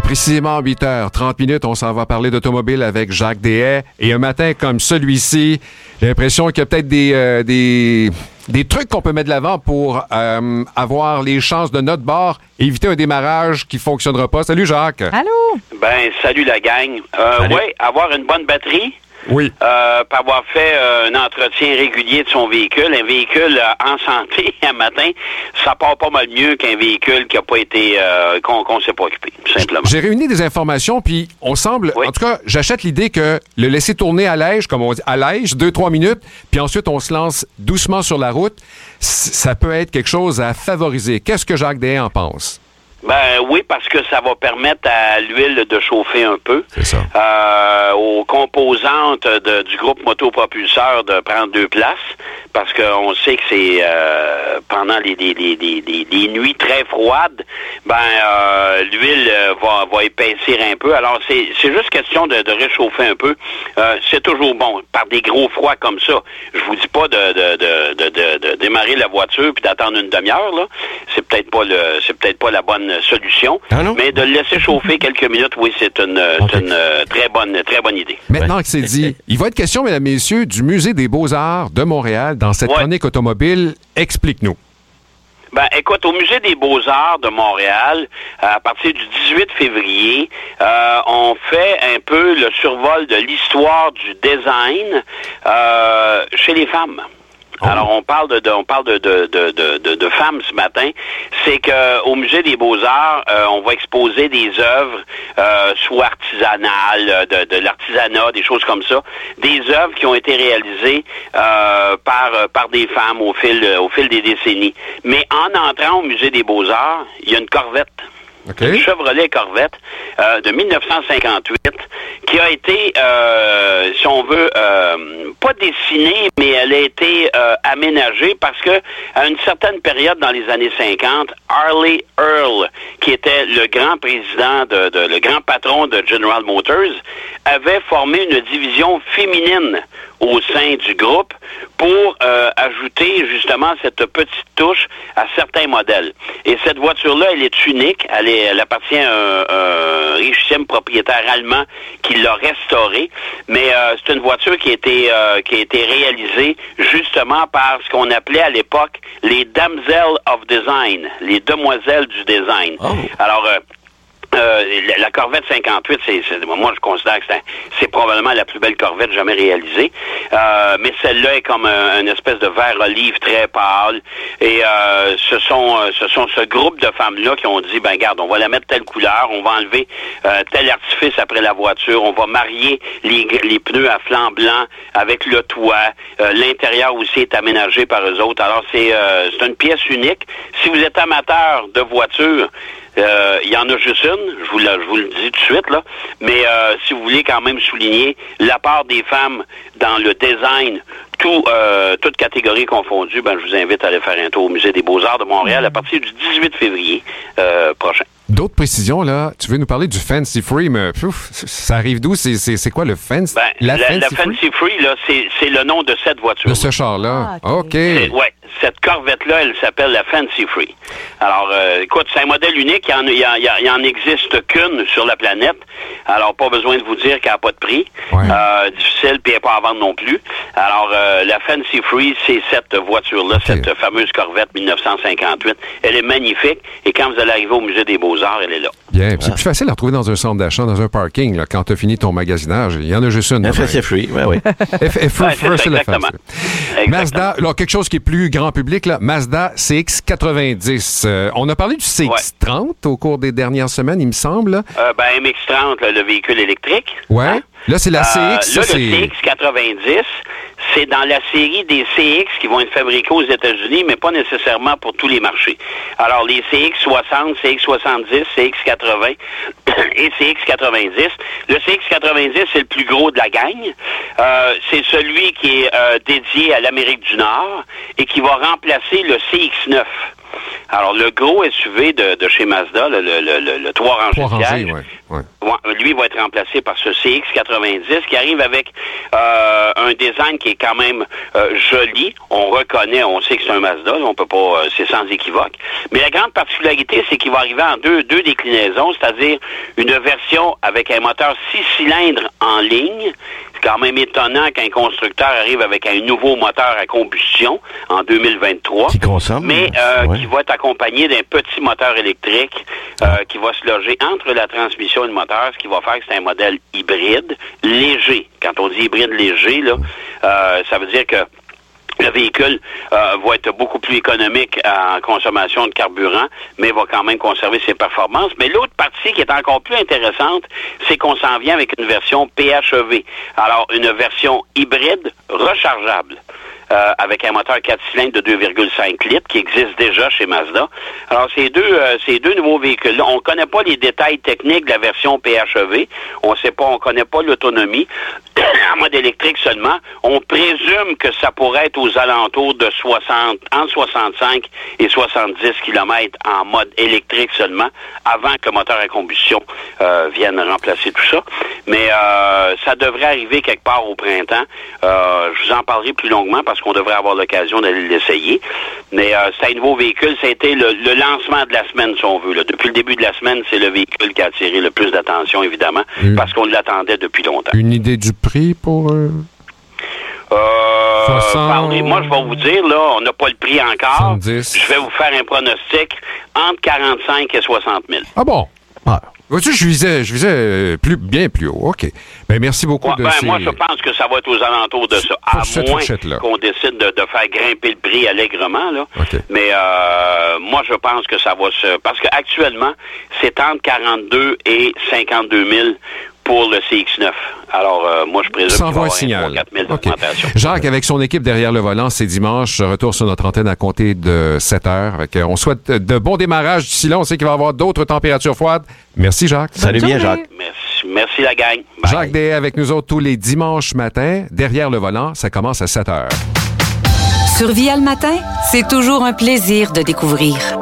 Précisément 8h30, on s'en va parler d'automobile avec Jacques Deshaies. Et un matin comme celui-ci, j'ai l'impression qu'il y a peut-être des trucs qu'on peut mettre de l'avant pour avoir les chances de notre bord, éviter un démarrage qui fonctionnera pas. Salut Jacques. Allô? Ben, salut la gang. Oui, avoir une bonne batterie. Oui. Pour avoir fait un entretien régulier de son véhicule. Un véhicule en santé, un matin, ça part pas mal mieux qu'un véhicule qui n'a pas été, qu'on s'est pas occupé, tout simplement. J'ai réuni des informations, puis on semble, en tout cas, j'achète l'idée que le laisser tourner à l'ège, comme on dit, à l'ège, 2-3 minutes, puis ensuite on se lance doucement sur la route, ça peut être quelque chose à favoriser. Qu'est-ce que Jacques Deshaies en pense? Ben oui, parce que ça va permettre à l'huile de chauffer un peu. C'est ça. Aux composantes du groupe motopropulseur de prendre 2 places, parce qu'on sait que c'est pendant les nuits très froides, l'huile va épaissir un peu. Alors c'est juste question de réchauffer un peu. C'est toujours bon. Par des gros froids comme ça, je vous dis pas de démarrer la voiture puis d'attendre une demi-heure là. C'est peut-être pas la bonne solution. Ah non? Mais de le laisser chauffer quelques minutes, oui, c'est une très bonne idée. Maintenant que c'est dit, il va être question, mesdames, messieurs, du Musée des Beaux-Arts de Montréal dans cette chronique automobile. Explique-nous. Ben, écoute, au Musée des Beaux-Arts de Montréal, à partir du 18 février, on fait un peu le survol de l'histoire du design chez les femmes. Alors, on parle de femmes ce matin. C'est que au Musée des Beaux-Arts, on va exposer des œuvres, soit artisanales, de l'artisanat, des choses comme ça, des œuvres qui ont été réalisées par des femmes au fil des décennies. Mais en entrant au Musée des Beaux-Arts, il y a une Corvette. Okay. Une Chevrolet Corvette de 1958 qui a été, si on veut, pas dessinée, mais elle a été aménagée parce que à une certaine période dans les années 50, Harley Earl, qui était le grand président le grand patron de General Motors, avait formé une division féminine au sein du groupe pour ajouter justement cette petite touche à certains modèles. Et cette voiture-là, elle est unique. Elle appartient à un richissime propriétaire allemand qui l'a restaurée. Mais c'est une voiture qui a été réalisée justement par ce qu'on appelait à l'époque les Damsels of Design, les demoiselles du design. Oh. Alors, la Corvette 58, moi je considère que c'est probablement la plus belle Corvette jamais réalisée. Mais celle-là est comme une espèce de vert olive très pâle. Et ce sont ce groupe de femmes-là qui ont dit, ben garde, on va la mettre telle couleur, on va enlever tel artifice après la voiture, on va marier les pneus à flanc blanc avec le toit. L'intérieur aussi est aménagé par eux autres. Alors c'est une pièce unique. Si vous êtes amateur de voitures, il y en a juste une, je vous le dis tout de suite, là. Mais si vous voulez quand même souligner la part des femmes dans le design, toutes catégories confondues, ben je vous invite à aller faire un tour au Musée des Beaux-Arts de Montréal à partir du 18 février prochain. D'autres précisions, là, tu veux nous parler du Fancy Free, mais ça arrive d'où? C'est quoi le Fancy? Ben, la Fancy Free, là, c'est le nom de cette voiture. De ce char-là? Ah, OK. Oui, cette Corvette-là, elle s'appelle la Fancy Free. Alors, écoute, c'est un modèle unique. Il en existe qu'une sur la planète. Alors, pas besoin de vous dire qu'elle n'a pas de prix. Ouais. Difficile, puis elle n'est pas à vendre non plus. Alors, la Fancy Free, c'est cette voiture-là, cette fameuse Corvette 1958. Elle est magnifique. Et quand vous allez arriver au Musée des Beaux-Arts, elle est là. Bien. C'est plus facile à retrouver dans un centre d'achat, dans un parking, là, quand tu as fini ton magasinage. Il y en a juste une. FSC Free, oui. C'est exactement. Mazda, alors, quelque chose qui est plus grand public, là, Mazda CX-90. On a parlé du CX-30 au cours des dernières semaines, il me semble. MX-30, là, le véhicule électrique. Ouais. Hein? Là, c'est la CX. Là, le CX-90, c'est dans la série des CX qui vont être fabriqués aux États-Unis, mais pas nécessairement pour tous les marchés. Alors, les CX-60, CX-70, CX-80 et CX-90. Le CX-90, c'est le plus gros de la gang. C'est celui qui est dédié à l'Amérique du Nord et qui va remplacer le CX-9. Alors, le gros SUV de chez Mazda, le 3 rangées de sièges, lui va être remplacé par ce CX-90 qui arrive avec un design qui est quand même joli. On reconnaît, on sait que c'est un Mazda, on peut pas, c'est sans équivoque. Mais la grande particularité, c'est qu'il va arriver en deux déclinaisons, c'est-à-dire une version avec un moteur 6 cylindres en ligne. C'est quand même étonnant qu'un constructeur arrive avec un nouveau moteur à combustion en 2023. Qui consomme. Mais qui va être accompagné d'un petit moteur électrique qui va se loger entre la transmission et le moteur, ce qui va faire que c'est un modèle hybride léger. Quand on dit hybride léger, là, ça veut dire que le véhicule va être beaucoup plus économique en consommation de carburant, mais va quand même conserver ses performances. Mais l'autre partie qui est encore plus intéressante, c'est qu'on s'en vient avec une version PHEV. Alors, une version hybride rechargeable. Avec un moteur 4 cylindres de 2,5 litres qui existe déjà chez Mazda. Alors, ces deux nouveaux véhicules-là, on ne connaît pas les détails techniques de la version PHEV. On connaît pas l'autonomie. En mode électrique seulement, on présume que ça pourrait être aux alentours de entre 65 et 70 km en mode électrique seulement, avant que le moteur à combustion vienne remplacer tout ça. Mais ça devrait arriver quelque part au printemps. Je vous en parlerai plus longuement parce qu'on devrait avoir l'occasion d'aller l'essayer. Mais c'est un nouveau véhicule. Ça a été le lancement de la semaine, si on veut. Là. Depuis le début de la semaine, c'est le véhicule qui a attiré le plus d'attention, évidemment, parce qu'on l'attendait depuis longtemps. Une idée du prix pour... 60... Moi, je vais vous dire, là, on n'a pas le prix encore. 70. Je vais vous faire un pronostic entre 45 et 60 000. Ah bon? Ah. Vois-tu, je visais bien plus haut. OK. Ben, merci beaucoup de ces... Moi, je pense que ça va être aux alentours de ça. À moins qu'on décide de faire grimper le prix allègrement, là. Okay. Mais moi, je pense que ça va se... Parce qu'actuellement, c'est entre 42 et 52 000 pour le CX-9. Alors, moi, je présume qu'il va y avoir 4 000 d'augmentation. Jacques, avec son équipe derrière le volant, c'est dimanche. Retour sur notre antenne à compter de 7 heures. On souhaite de bons démarrages d'ici là. On sait qu'il va y avoir d'autres températures froides. Merci, Jacques. Salut bien, Jacques. Merci, la gang. Bye. Jacques Deshaies avec nous autres tous les dimanches matins. Derrière le volant, ça commence à 7 heures. Sur Via le matin, c'est toujours un plaisir de découvrir.